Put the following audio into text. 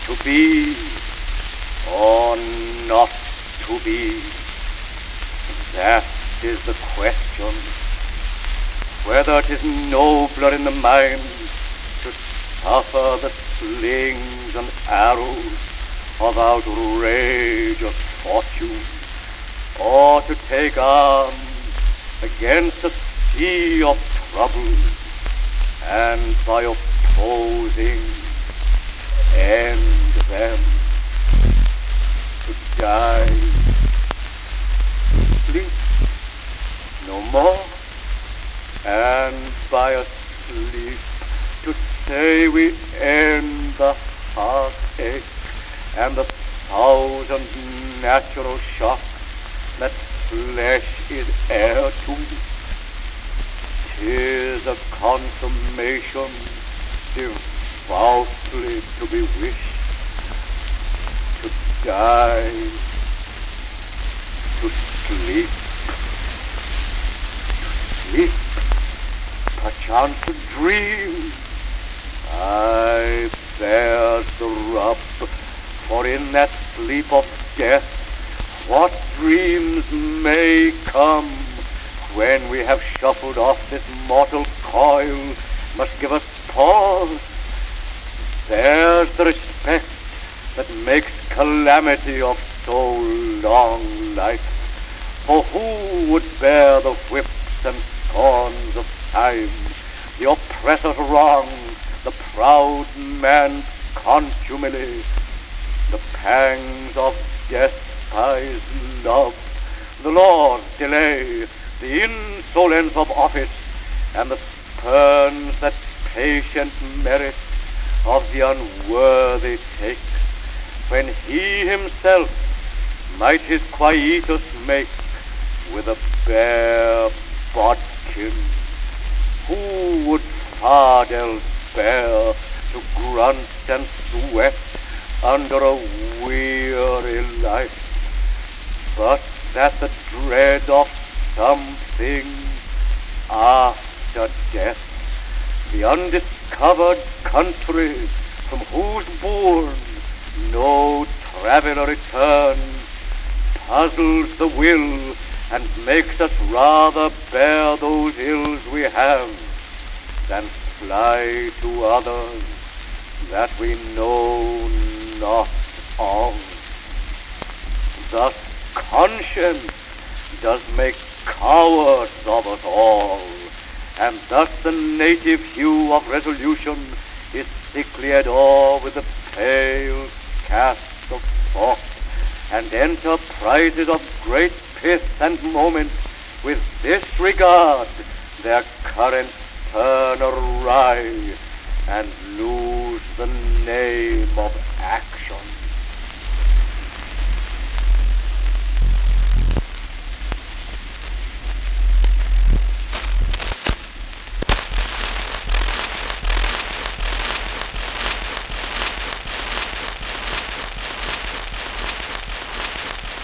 To be or not to be? That is the question. Whether 'tis nobler in the mind to suffer the slings and arrows of outrageous fortune, or to take arms against a sea of troubles, and by opposing end them, to die, to sleep no more, and by a sleep to say we end the heartache and the thousand natural shocks that flesh is heir to. 'Tis a consummation devoutly to be wished, to die, to sleep, perchance to dream. Aye, there's the rub, for in that sleep of death, what dreams may come when we have shuffled off this mortal coil must give us pause. There's the respect that makes calamity of so long life. For who would bear the whips and scorns of time, the oppressor's wrong, the proud man's contumely, the pangs of despised love, the Lord's delay, the insolence of office, and the spurns that patient merit of the unworthy take, when he himself might his quietus make with a bare bodkin? Who would fardels bear to grunt and sweat under a weary life, but that the dread of something after death, the undiscovered country from whose bourne no traveler returns, puzzles the will and makes us rather bear those ills we have than fly to others that we know not of. Thus conscience does make cowards of us all, and thus the native hue of resolution is thickly at o'er with the pale cast of thought, and enterprises of great pith and moment with this regard their currents turn awry and lose the name of act.